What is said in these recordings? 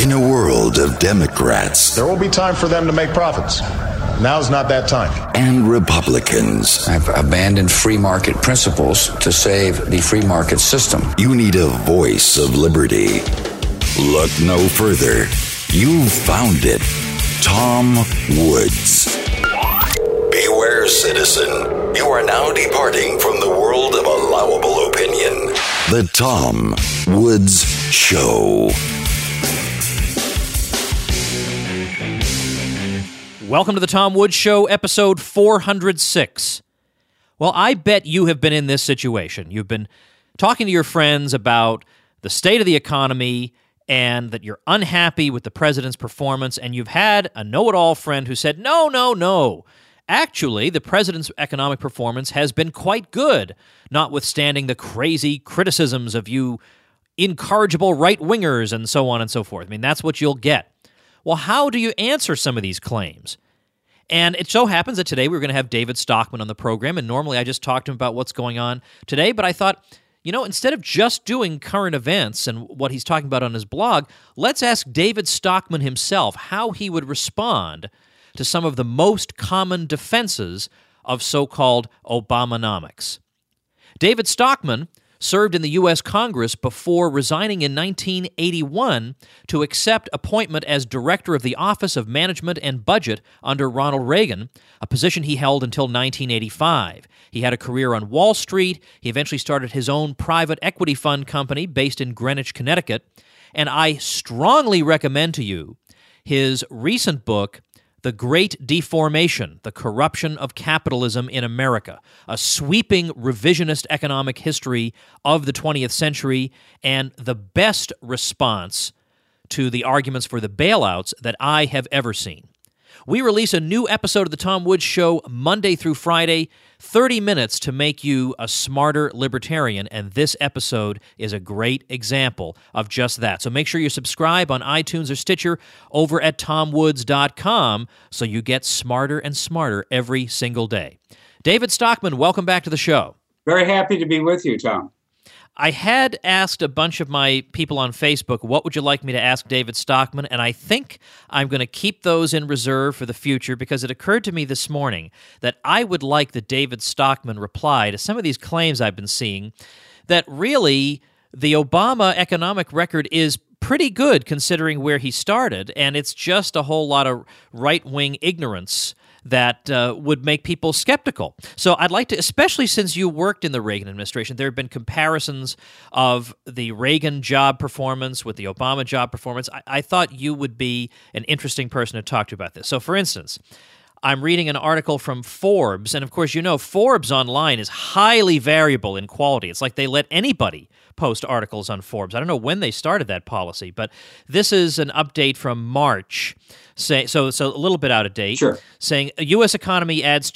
In a world of Democrats, there will be time for them to make profits. Now's not that time. And Republicans. I've abandoned free market principles to save the free market system. You need a voice of liberty. Look no further. You've found it. Tom Woods. Beware, citizen. You are now departing from the world of allowable opinion. The Tom Woods Show. Welcome to the Tom Woods Show, episode 406. Well, I bet you have been in this situation. You've been talking to your friends about the state of the economy and that you're unhappy with the president's performance, and you've had a know-it-all friend who said, no. Actually, the president's economic performance has been quite good, notwithstanding the crazy criticisms of you incorrigible right-wingers and so on and so forth. I mean, that's what you'll get. Well, how do you answer some of these claims? And it so happens that today we're going to have David Stockman on the program, and normally I just talk to him about what's going on today, but I thought, instead of just doing current events and what he's talking about on his blog, let's ask David Stockman himself how he would respond to some of the most common defenses of so-called Obamanomics. David Stockman served in the U.S. Congress before resigning in 1981 to accept appointment as Director of the Office of Management and Budget under Ronald Reagan, a position he held until 1985. He had a career on Wall Street. He eventually started his own private equity fund company based in Greenwich, Connecticut. And I strongly recommend to you his recent book, The Great Deformation, The Corruption of Capitalism in America, a sweeping revisionist economic history of the 20th century and the best response to the arguments for the bailouts that I have ever seen. We release a new episode of the Tom Woods Show Monday through Friday, 30 minutes to make you a smarter libertarian, and this episode is a great example of just that. So make sure you subscribe on iTunes or Stitcher over at tomwoods.com so you get smarter and smarter every single day. David Stockman, welcome back to the show. Very happy to be with you, Tom. I had asked a bunch of my people on Facebook, what would you like me to ask David Stockman? And I think I'm going to keep those in reserve for the future because it occurred to me this morning that I would like the David Stockman reply to some of these claims I've been seeing that really the Obama economic record is pretty good considering where he started, and it's just a whole lot of right-wing ignorance that would make people skeptical. So I'd like to, especially since you worked in the Reagan administration, there have been comparisons of the Reagan job performance with the Obama job performance. I thought you would be an interesting person to talk to about this. So for instance, I'm reading an article from Forbes, and of course, Forbes online is highly variable in quality. It's like they let anybody post articles on Forbes. I don't know when they started that policy, but this is an update from March. So a little bit out of date. Sure. Saying a U.S. economy adds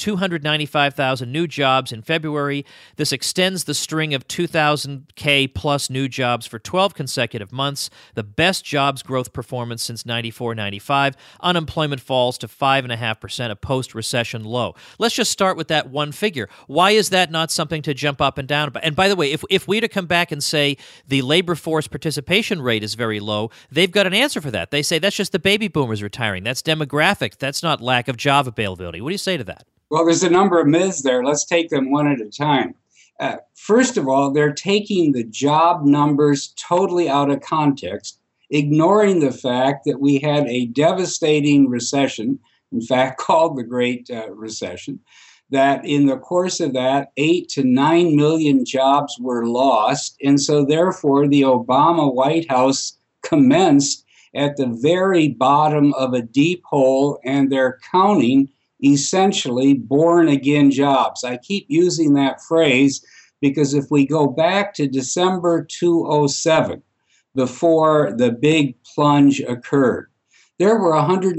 295,000 new jobs in February. This extends the string of 2,000K plus new jobs for 12 consecutive months, the best jobs growth performance since 94-95. Unemployment falls to 5.5%, a post-recession low. Let's just start with that one figure. Why is that not something to jump up and down about? And by the way, if we were to come back and say the labor force participation rate is very low, they've got an answer for that. They say that's just the baby boomers retiring. That's demographic. That's not lack of job availability. What do you say to that? Well, there's a number of myths there. Let's take them one at a time. First of all, they're taking the job numbers totally out of context, ignoring the fact that we had a devastating recession, in fact, called the Great Recession, that in the course of that, 8 to 9 million jobs were lost. And so therefore, the Obama White House commenced at the very bottom of a deep hole, and they're counting essentially born-again jobs. I keep using that phrase because if we go back to December 2007, before the big plunge occurred, there were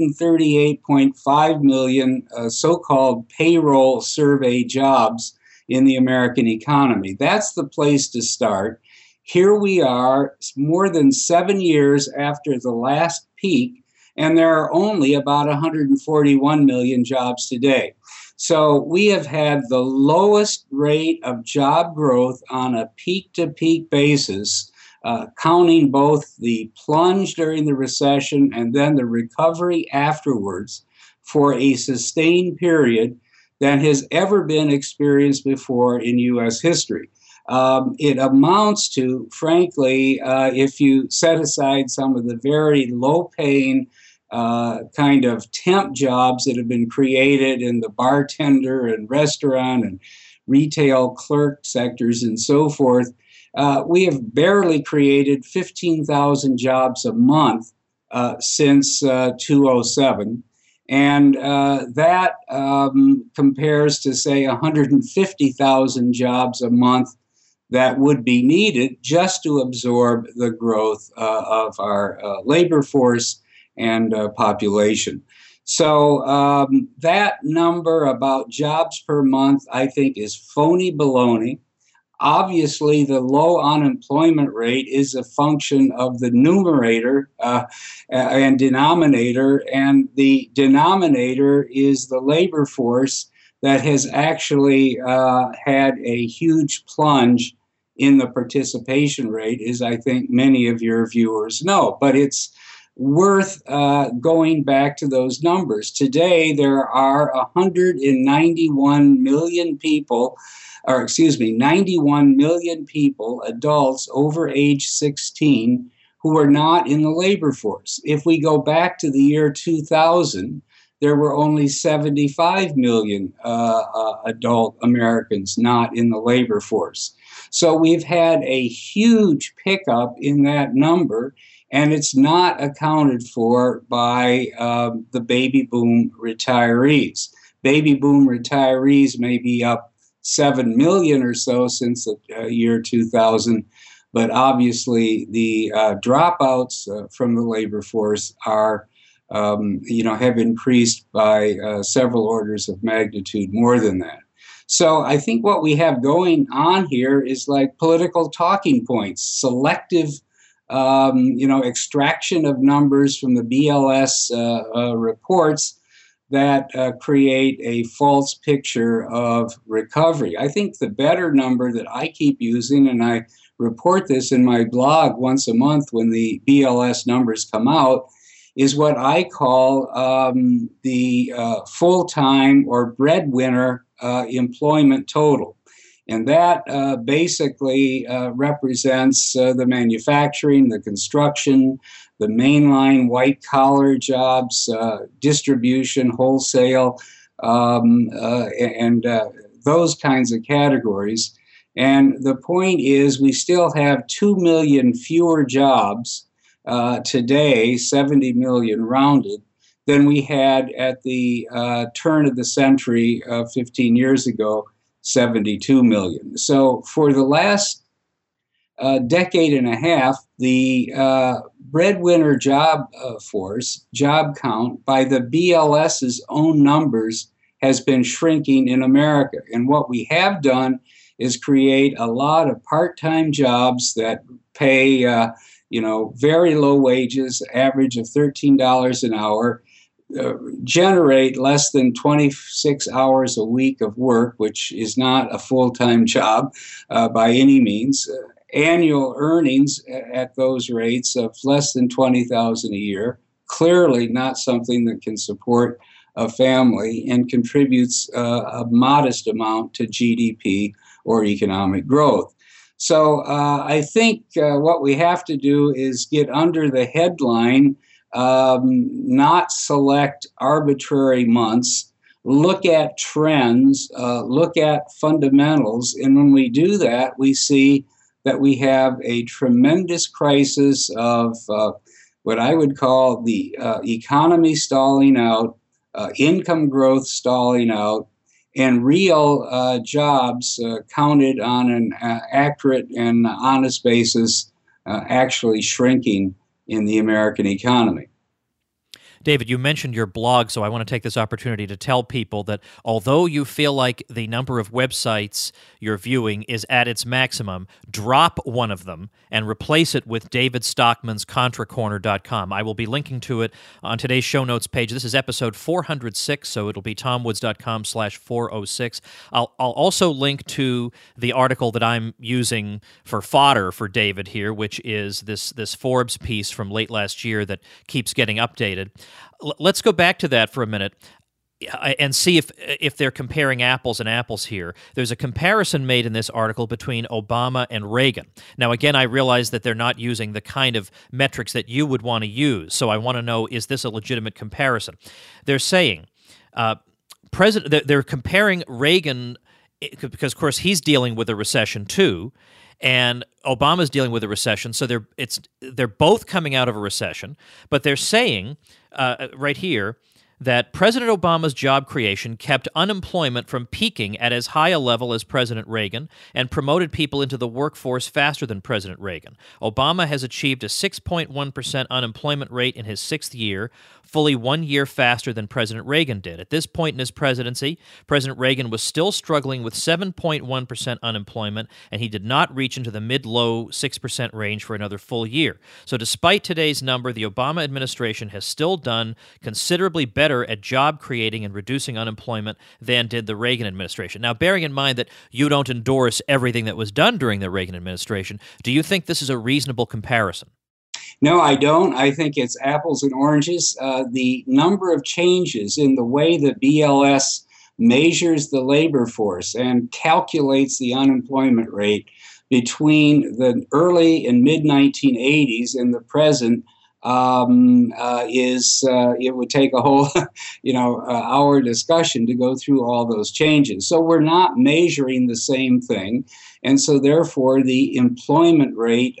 138.5 million so-called payroll survey jobs in the American economy. That's the place to start. Here we are, more than 7 years after the last peak, and there are only about 141 million jobs today. So we have had the lowest rate of job growth on a peak-to-peak basis counting both the plunge during the recession and then the recovery afterwards for a sustained period than has ever been experienced before in U.S. history. It amounts to, frankly, if you set aside some of the very low-paying kind of temp jobs that have been created in the bartender and restaurant and retail clerk sectors and so forth, we have barely created 15,000 jobs a month since 2007. And that compares to, say, 150,000 jobs a month that would be needed just to absorb the growth of our labor force and population. So that number about jobs per month, I think, is phony baloney. Obviously, the low unemployment rate is a function of the numerator and denominator, and the denominator is the labor force that has actually had a huge plunge in the participation rate, as I think many of your viewers know. But it's worth going back to those numbers. Today, there are 91 million people, 91 million people, adults over age 16, who are not in the labor force. If we go back to the year 2000, there were only 75 million adult Americans not in the labor force. So we've had a huge pickup in that number, and it's not accounted for by the baby boom retirees. Baby boom retirees may be up 7 million or so since the year 2000, but obviously the dropouts from the labor force are, have increased by several orders of magnitude more than that. So I think what we have going on here is like political talking points, selective, extraction of numbers from the BLS reports that create a false picture of recovery. I think the better number that I keep using, and I report this in my blog once a month when the BLS numbers come out, is what I call the full-time or breadwinner employment total. And that basically represents the manufacturing, the construction, the mainline white-collar jobs, distribution, wholesale, and those kinds of categories. And the point is we still have 2 million fewer jobs today, 70 million rounded, than we had at the turn of the century 15 years ago, 72 million. So for the last decade and a half, the breadwinner job force, job count, by the BLS's own numbers, has been shrinking in America. And what we have done is create a lot of part-time jobs that pay, very low wages, average of $13 an hour, generate less than 26 hours a week of work, which is not a full-time job by any means. Annual earnings at those rates of less than $20,000 a year, clearly not something that can support a family and contributes a modest amount to GDP or economic growth. So I think what we have to do is get under the headline, not select arbitrary months, look at trends, look at fundamentals. And when we do that, we see that we have a tremendous crisis of what I would call the economy stalling out, income growth stalling out, and real jobs counted on an accurate and honest basis actually shrinking in the American economy. David, you mentioned your blog, so I want to take this opportunity to tell people that although you feel like the number of websites you're viewing is at its maximum, drop one of them and replace it with David Stockman's ContraCorner.com. I will be linking to it on today's show notes page. This is episode 406, so it'll be tomwoods.com/406. I'll also link to the article that I'm using for fodder for David here, which is this Forbes piece from late last year that keeps getting updated. Let's go back to that for a minute and see if they're comparing apples and apples here. There's a comparison made in this article between Obama and Reagan. Now, again, I realize that they're not using the kind of metrics that you would want to use, so I want to know, is this a legitimate comparison? They're saying, they're comparing Reagan, because, of course, he's dealing with a recession too, and Obama's dealing with a recession, so they're both coming out of a recession, but they're saying right here that President Obama's job creation kept unemployment from peaking at as high a level as President Reagan and promoted people into the workforce faster than President Reagan. Obama has achieved a 6.1% unemployment rate in his sixth year, fully 1 year faster than President Reagan did. At this point in his presidency, President Reagan was still struggling with 7.1% unemployment, and he did not reach into the mid-low 6% range for another full year. So despite today's number, the Obama administration has still done considerably better at job creating and reducing unemployment than did the Reagan administration. Now, bearing in mind that you don't endorse everything that was done during the Reagan administration, do you think this is a reasonable comparison? No, I don't. I think it's apples and oranges. The number of changes in the way the BLS measures the labor force and calculates the unemployment rate between the early and mid-1980s and the present it would take a whole, hour discussion to go through all those changes. So we're not measuring the same thing, and so therefore the unemployment rate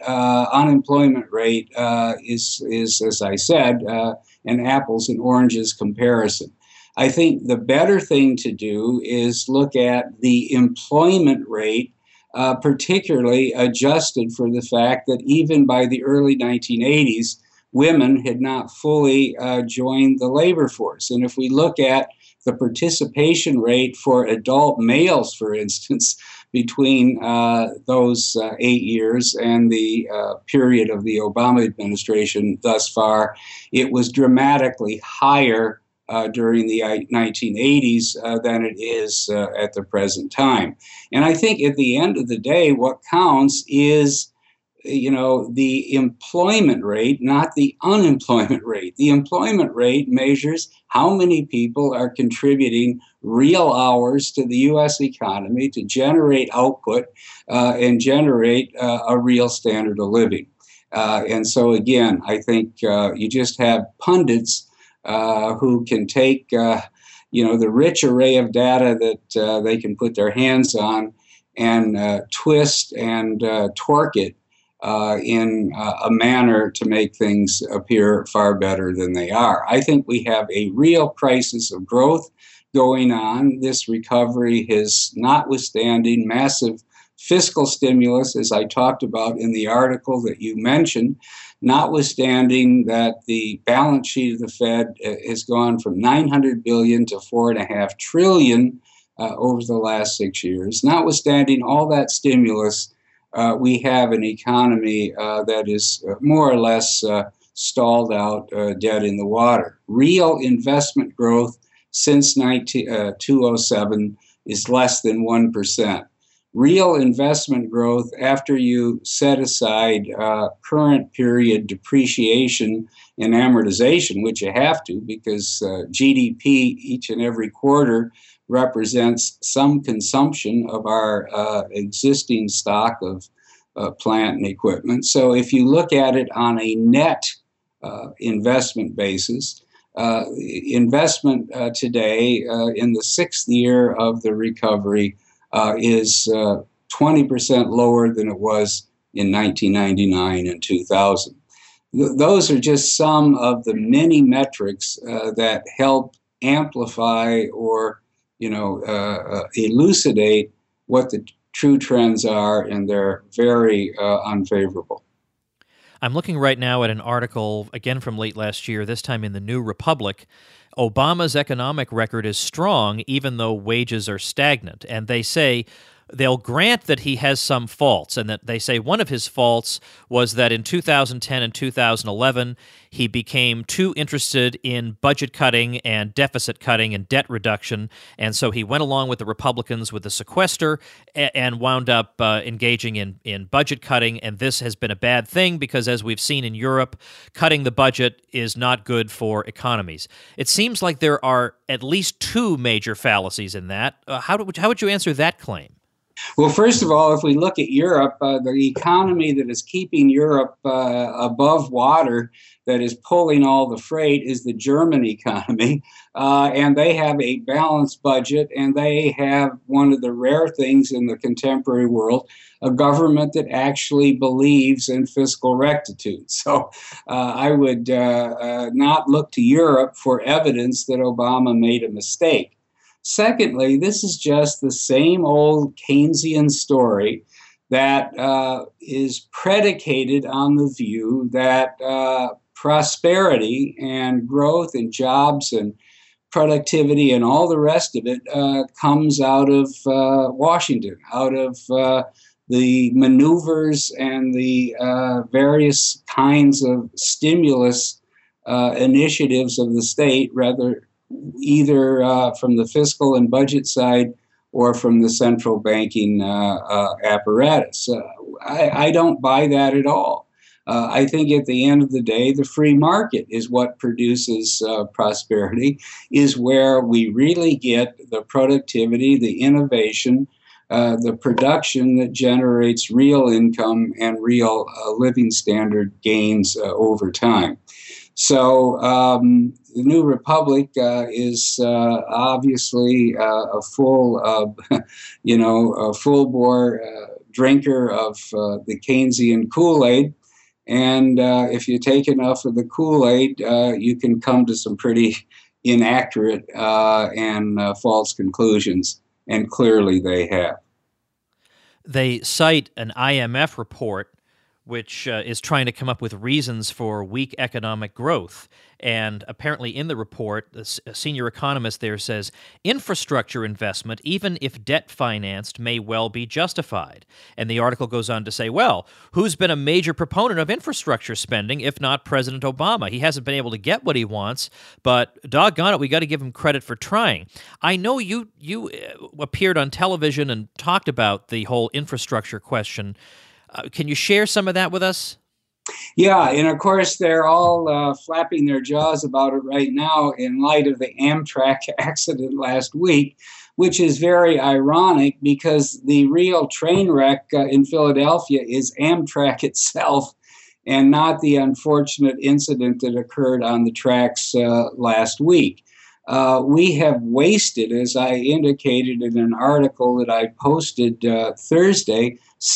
is, as I said, an apples and oranges comparison. I think the better thing to do is look at the employment rate, particularly adjusted for the fact that even by the early 1980s, women had not fully joined the labor force. And if we look at the participation rate for adult males, for instance, between those 8 years and the period of the Obama administration thus far, it was dramatically higher during the 1980s than it is at the present time. And I think at the end of the day, what counts is the employment rate, not the unemployment rate. The employment rate measures how many people are contributing real hours to the U.S. economy to generate output and generate a real standard of living. And so, again, I think you just have pundits who can take, the rich array of data that they can put their hands on and twist and torque it in a manner to make things appear far better than they are. I think we have a real crisis of growth going on. This recovery is notwithstanding massive fiscal stimulus, as I talked about in the article that you mentioned, notwithstanding that the balance sheet of the Fed has gone from $900 billion to $4.5 trillion over the last 6 years. Notwithstanding all that stimulus, we have an economy that is more or less stalled out, dead in the water. Real investment growth since 2007 is less than 1%. Real investment growth after you set aside current period depreciation and amortization, which you have to because GDP each and every quarter represents some consumption of our existing stock of plant and equipment. So if you look at it on a net investment basis, investment today in the sixth year of the recovery is 20% lower than it was in 1999 and 2000. Those are just some of the many metrics that help amplify or elucidate what the true trends are, and they're very unfavorable. I'm looking right now at an article, again from late last year, this time in the New Republic. Obama's economic record is strong, even though wages are stagnant. And they say they'll grant that he has some faults, and that they say one of his faults was that in 2010 and 2011, he became too interested in budget cutting and deficit cutting and debt reduction, and so he went along with the Republicans with the sequester and wound up engaging in budget cutting, and this has been a bad thing because, as we've seen in Europe, cutting the budget is not good for economies. It seems like there are at least two major fallacies in that. How would you answer that claim? Well, first of all, if we look at Europe, the economy that is keeping Europe above water, that is pulling all the freight, is the German economy. And they have a balanced budget, and they have one of the rare things in the contemporary world, a government that actually believes in fiscal rectitude. So I would not look to Europe for evidence that Obama made a mistake. Secondly, this is just the same old Keynesian story that is predicated on the view that prosperity and growth and jobs and productivity and all the rest of it comes out of Washington, out of the maneuvers and the various kinds of stimulus initiatives of the state, either from the fiscal and budget side or from the central banking apparatus. I don't buy that at all. I think at the end of the day, the free market is what produces prosperity, is where we really get the productivity, the innovation, the production that generates real income and real living standard gains over time. So the New Republic is obviously a full bore drinker of the Keynesian Kool-Aid. And if you take enough of the Kool-Aid, you can come to some pretty inaccurate and false conclusions. And clearly they have. They cite an IMF report which is trying to come up with reasons for weak economic growth. And apparently in the report, the senior economist there says, infrastructure investment, even if debt-financed, may well be justified. And the article goes on to say, well, who's been a major proponent of infrastructure spending, if not President Obama? He hasn't been able to get what he wants, but doggone it, we got to give him credit for trying. I know you appeared on television and talked about the whole infrastructure question. Can you share some of that with us? Yeah, and of course they're all flapping their jaws about it right now in light of the Amtrak accident last week, which is very ironic because the real train wreck in Philadelphia is Amtrak itself and not the unfortunate incident that occurred on the tracks last week. We have wasted, as I indicated in an article that I posted Thursday,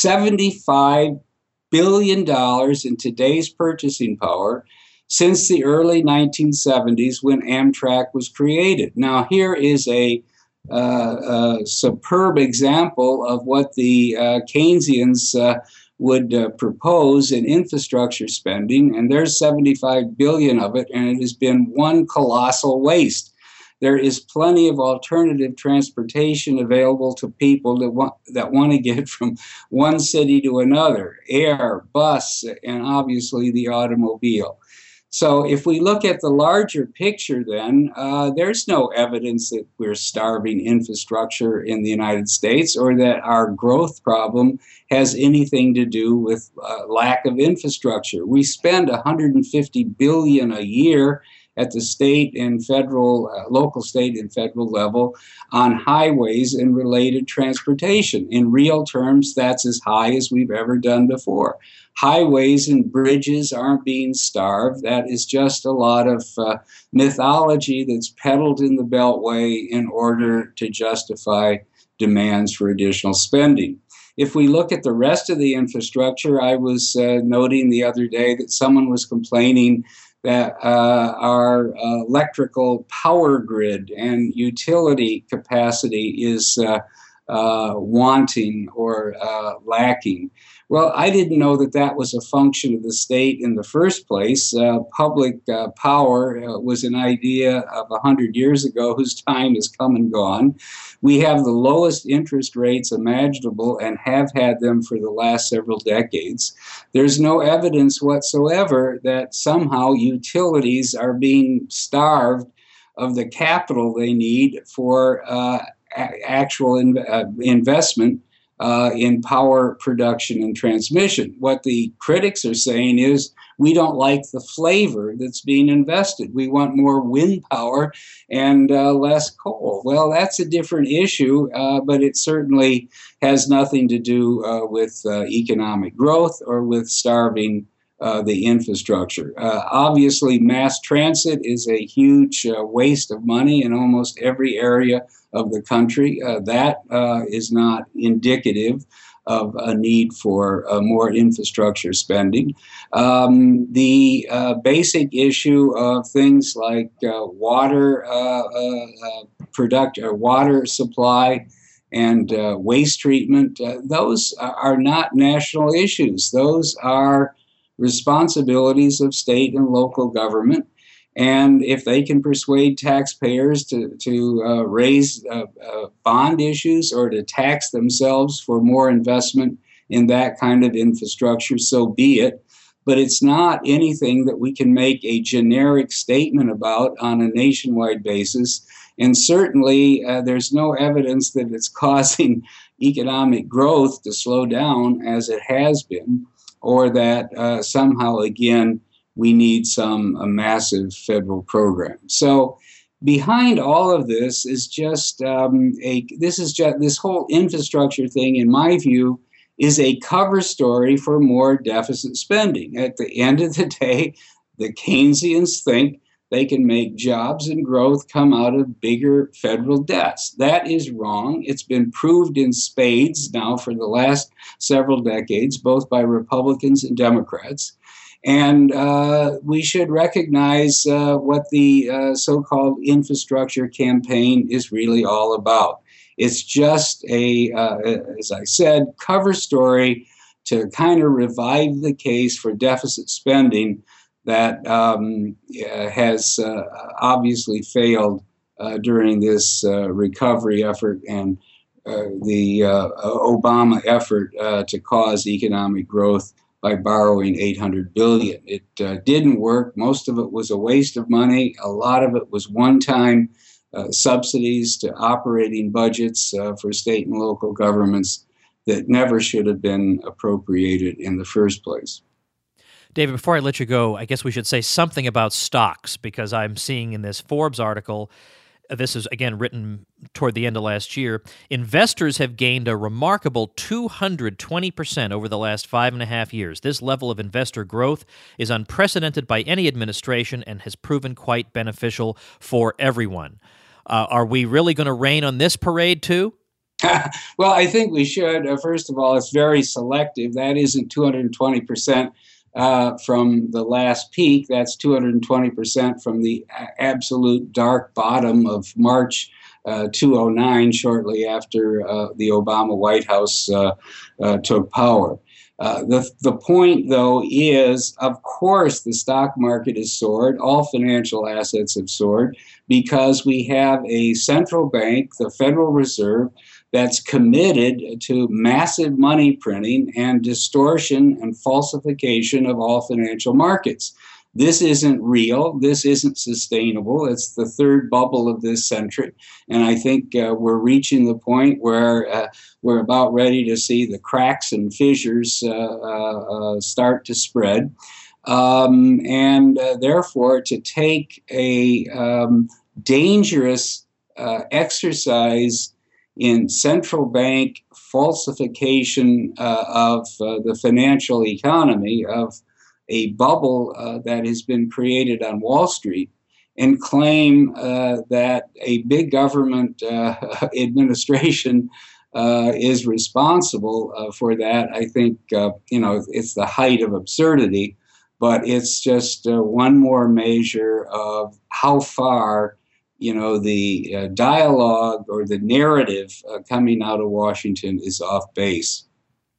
$75 billion in today's purchasing power since the early 1970s when Amtrak was created. Now, here is a superb example of what the Keynesians would propose in infrastructure spending, and there's $75 billion of it, and it has been one colossal waste. There is plenty of alternative transportation available to people that want to get from one city to another: air, bus, and obviously the automobile. So if we look at the larger picture, then there's no evidence that we're starving infrastructure in the United States or that our growth problem has anything to do with lack of infrastructure. We spend $150 billion a year at the state and federal, local, state, and federal level on highways and related transportation. In real terms, that's as high as we've ever done before. Highways and bridges aren't being starved. That is just a lot of mythology that's peddled in the Beltway in order to justify demands for additional spending. If we look at the rest of the infrastructure, I was noting the other day that someone was complaining that our electrical power grid and utility capacity is wanting or lacking. Well, I didn't know that that was a function of the state in the first place. Public power was an idea of 100 years ago whose time has come and gone. We have the lowest interest rates imaginable and have had them for the last several decades. There's no evidence whatsoever that somehow utilities are being starved of the capital they need for actual investment in power production and transmission. What the critics are saying is we don't like the flavor that's being invested. We want more wind power and less coal. Well, that's a different issue, but it certainly has nothing to do with economic growth or with starving the infrastructure. Obviously, mass transit is a huge waste of money in almost every area of the country. That is not indicative of a need for more infrastructure spending. The basic issue of things like water water supply and waste treatment, those are not national issues. Those are responsibilities of state and local government. And if they can persuade taxpayers to raise bond issues or to tax themselves for more investment in that kind of infrastructure, so be it. But it's not anything that we can make a generic statement about on a nationwide basis. And certainly there's no evidence that it's causing economic growth to slow down as it has been, or that somehow, again, we need a massive federal program. So behind all of this is just this whole infrastructure thing, in my view, is a cover story for more deficit spending. At the end of the day, the Keynesians think they can make jobs and growth come out of bigger federal debts. That is wrong. It's been proved in spades now for the last several decades, both by Republicans and Democrats. And we should recognize what the so-called infrastructure campaign is really all about. It's just as I said, cover story to kind of revive the case for deficit spending that has obviously failed during this recovery effort and the Obama effort to cause economic growth by borrowing $800 billion. It didn't work. Most of it was a waste of money. A lot of it was one-time subsidies to operating budgets for state and local governments that never should have been appropriated in the first place. David, before I let you go, I guess we should say something about stocks, because I'm seeing in this Forbes article, this is, again, written toward the end of last year, investors have gained a remarkable 220% over the last 5.5 years. This level of investor growth is unprecedented by any administration and has proven quite beneficial for everyone. Are we really going to rain on this parade, too? Well, I think we should. First of all, it's very selective. That isn't 220%. From the last peak. That's 220% from the absolute dark bottom of March 2009, shortly after the Obama White House took power. The point, though, is, of course, the stock market has soared. All financial assets have soared because we have a central bank, the Federal Reserve, that's committed to massive money printing and distortion and falsification of all financial markets. This isn't real. This isn't sustainable. It's the third bubble of this century. And I think we're reaching the point where we're about ready to see the cracks and fissures start to spread. And therefore, to take a dangerous exercise in central bank falsification of the financial economy, of a bubble that has been created on Wall Street, and claim that a big government administration is responsible for that, I think, it's the height of absurdity, but it's just one more measure of how far the dialogue or the narrative coming out of Washington is off base.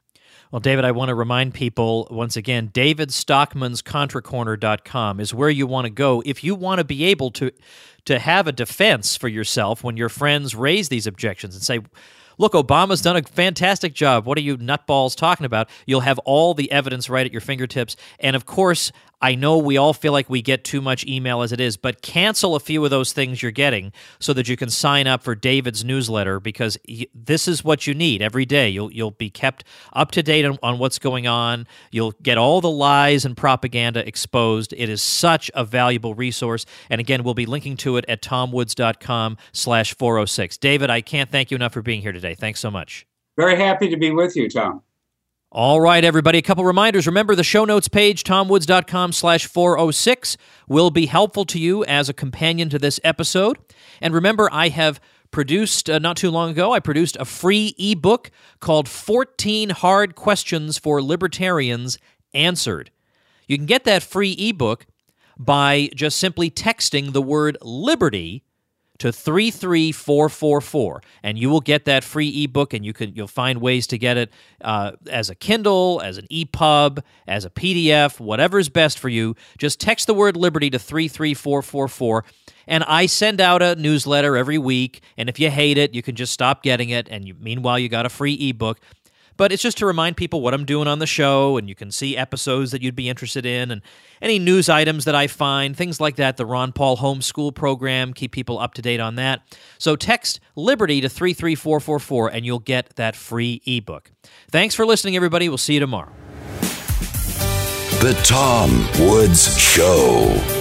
Well, David, I want to remind people once again, davidstockmanscontracorner.com is where you want to go if you want to be able to have a defense for yourself when your friends raise these objections and say, look, Obama's done a fantastic job. What are you nutballs talking about? You'll have all the evidence right at your fingertips. And of course, I know we all feel like we get too much email as it is, but cancel a few of those things you're getting so that you can sign up for David's newsletter, because this is what you need every day. You'll be kept up to date on what's going on. You'll get all the lies and propaganda exposed. It is such a valuable resource. And again, we'll be linking to it at tomwoods.com/406. David, I can't thank you enough for being here today. Thanks so much. Very happy to be with you, Tom. All right, everybody, a couple reminders. Remember, the show notes page, tomwoods.com/406, will be helpful to you as a companion to this episode. And remember, I have produced, not too long ago, I produced a free ebook called 14 Hard Questions for Libertarians Answered. You can get that free ebook by just simply texting the word liberty to 33444, and you will get that free ebook, and you'll find ways to get it as a Kindle, as an EPUB, as a PDF, whatever's best for you. Just text the word liberty to 33444, and I send out a newsletter every week, and if you hate it, you can just stop getting it, and meanwhile you got a free ebook. But it's just to remind people what I'm doing on the show, and you can see episodes that you'd be interested in, and any news items that I find, things like that. The Ron Paul Homeschool Program, keep people up to date on that. So text Liberty to 33444, and you'll get that free ebook. Thanks for listening, everybody. We'll see you tomorrow. The Tom Woods Show.